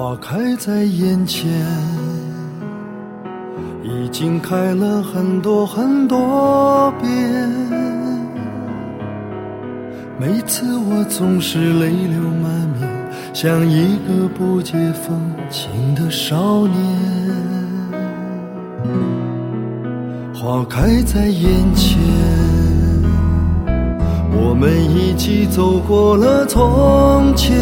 花开在眼前，已经开了很多很多遍。每次我总是泪流满面，像一个不解风情的少年。花开在眼前，我们一起走过了从前。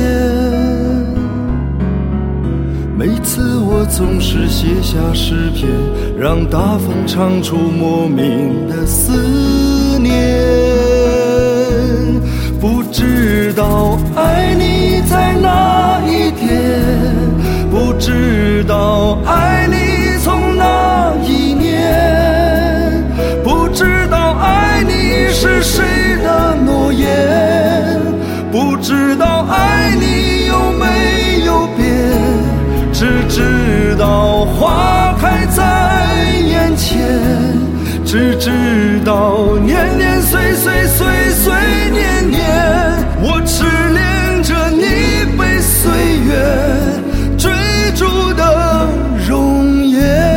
每次我总是写下诗篇，让大风唱出莫名的思念。不知道爱你在哪一天，不知道爱你从哪一年，不知道爱你是谁的诺言，不知道爱你有没有变，只知道花开在眼前，只知道年年岁岁岁岁年年，我痴恋着你被岁月追逐的容颜。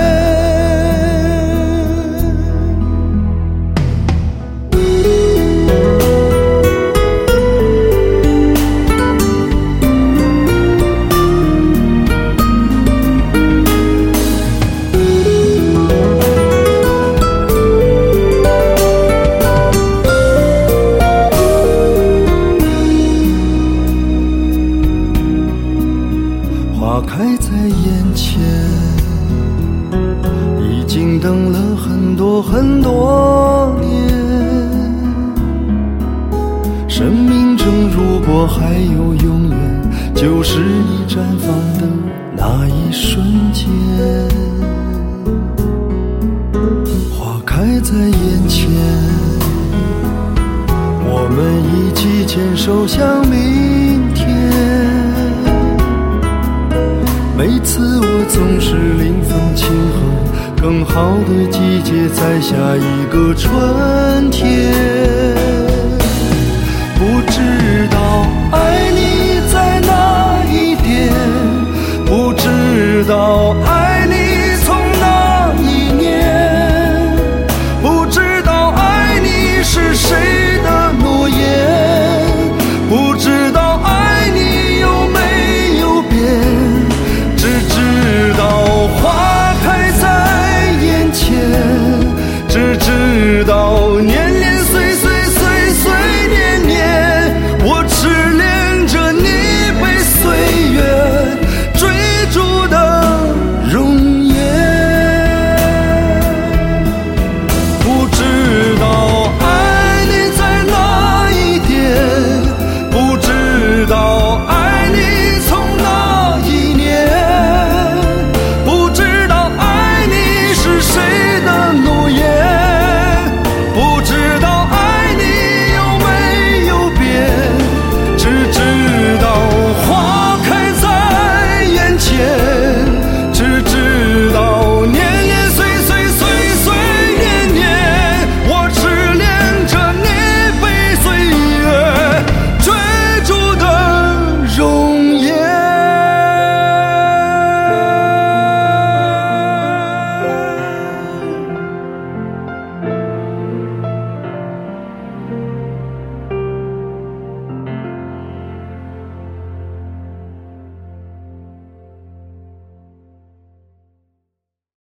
花开在眼前，已经等了很多很多年。生命中如果还有永远，就是你绽放的那一瞬间。花开在眼前，我们一起牵手向明天。每次我总是临风轻哼，更好的季节在下一个春天。不知道爱你在哪一点，不知道爱